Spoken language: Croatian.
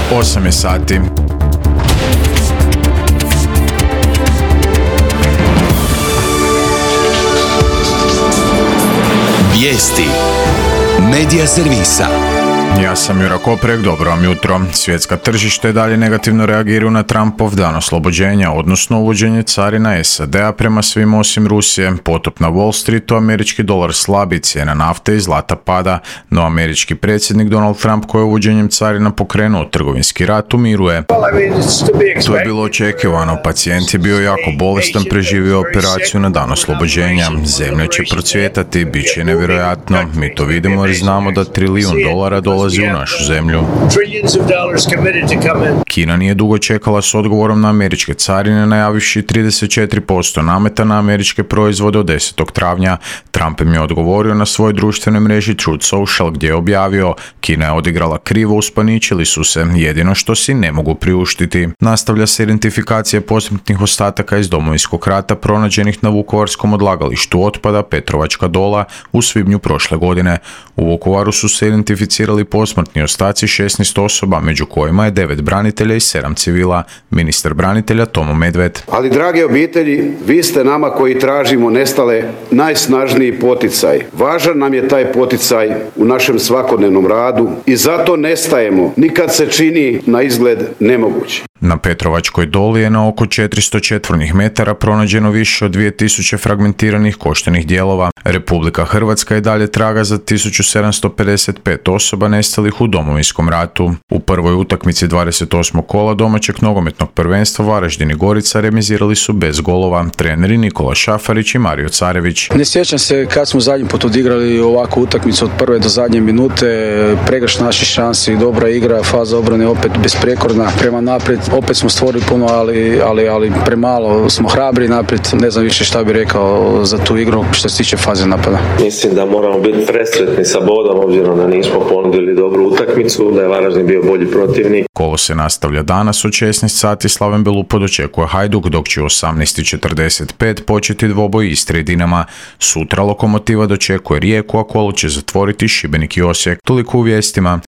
8 je sati. Vijesti Medija servisa. Ja sam Jura Koprek, dobro vam jutro. Svjetska tržište dalje negativno reagiraju na Trumpov dan oslobođenja, odnosno uvođenje carina SAD-a prema svim osim Rusije. Potop na Wall Streetu, američki dolar slabi, cijena nafte i zlata pada, no američki predsjednik Donald Trump koji je uvođenjem carina pokrenuo trgovinski rat umiruje. To je bilo očekivano, pacijent je bio jako bolestan, preživio operaciju na dan oslobođenja. Zemlja će procvjetati, bit će nevjerojatno, mi to vidimo jer znamo da $1 trilijun dolazi u našu zemlju. Kina nije dugo čekala s odgovorom na američke carine, najavivši 34% nameta na američke proizvode od 10. travnja. Trump im je odgovorio na svojoj društvenoj mreži Truth Social gdje je objavio: Kina je odigrala krivo, uspaničili su se, jedino što si ne mogu priuštiti. Nastavlja se identifikacija posmrtnih ostataka iz Domovinskog rata pronađenih na vukovarskom odlagalištu otpada Petrovačka Dola u svibnju prošle godine. U Vukovaru su se identificirali posmrtni ostaci 16 osoba, među kojima je 9 branitelja i 7 civila. Ministar branitelja Tomo Medved. Ali drage obitelji, vi ste nama koji tražimo nestale najsnažniji poticaj. Važan nam je taj poticaj u našem svakodnevnom radu i zato nestajemo, nikad se čini na izgled nemoguće. Na Petrovačkoj Doli je na oko 400 četvornih metara pronađeno više od 2000 fragmentiranih koštenih dijelova. Republika Hrvatska i dalje traga za 1755 osoba nestalih u Domovinskom ratu. U prvoj utakmici 28. kola domaćeg nogometnog prvenstva Varaždin i Gorica remizirali su bez golova. Treneri Nikola Šafarić i Mario Carević. Ne sjećam se kad smo zadnji put odigrali ovakvu utakmicu od prve do zadnje minute. Pregršt naših šansi, dobra igra, faza obrane opet besprekorna prema naprijed. Opet smo stvorili puno, ali premalo smo hrabri naprijed. Ne znam više šta bih rekao za tu igru što se tiče faze napada. Mislim da moramo biti presretni sa bodom, obzirom da nismo ponudili dobru utakmicu, da je Varaždin bio bolji protivnik. Kolo se nastavlja danas od 16 sati. Slaven Belupo dočekuje Hajduk, dok će u 18:45 početi dvoboj Istre i Dinama. Sutra Lokomotiva dočekuje Rijeku, a kolo će zatvoriti Šibenik i Osijek. Toliko u vijestima.